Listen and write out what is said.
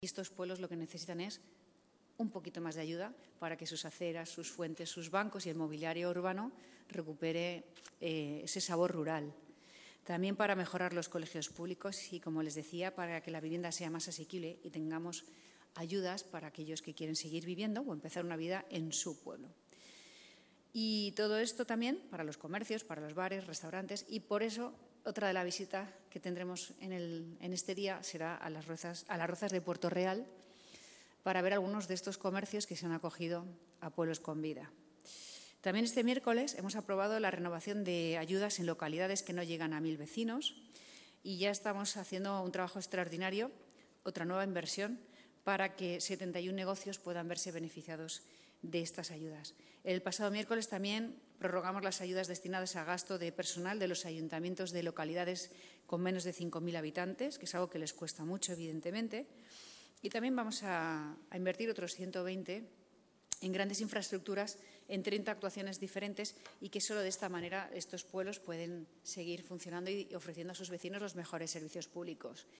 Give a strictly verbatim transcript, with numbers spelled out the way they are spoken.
estos pueblos lo que necesitan es un poquito más de ayuda para que sus aceras, sus fuentes, sus bancos y el mobiliario urbano recupere eh, ese sabor rural. También para mejorar los colegios públicos y, como les decía, para que la vivienda sea más asequible y tengamos ayudas para aquellos que quieren seguir viviendo o empezar una vida en su pueblo. Y todo esto también para los comercios, para los bares, restaurantes, y por eso otra de la visita que tendremos en, el, en este día será a las, rozas, a las Rozas de Puerto Real para ver algunos de estos comercios que se han acogido a Pueblos con Vida. También este miércoles hemos aprobado la renovación de ayudas en localidades que no llegan a mil vecinos y ya estamos haciendo un trabajo extraordinario, otra nueva inversión, para que setenta y un negocios puedan verse beneficiados de estas ayudas. El pasado miércoles también prorrogamos las ayudas destinadas a gasto de personal de los ayuntamientos de localidades con menos de cinco mil habitantes, que es algo que les cuesta mucho, evidentemente. Y también vamos a, a invertir otros ciento veinte en grandes infraestructuras en treinta actuaciones diferentes y que solo de esta manera estos pueblos pueden seguir funcionando y ofreciendo a sus vecinos los mejores servicios públicos.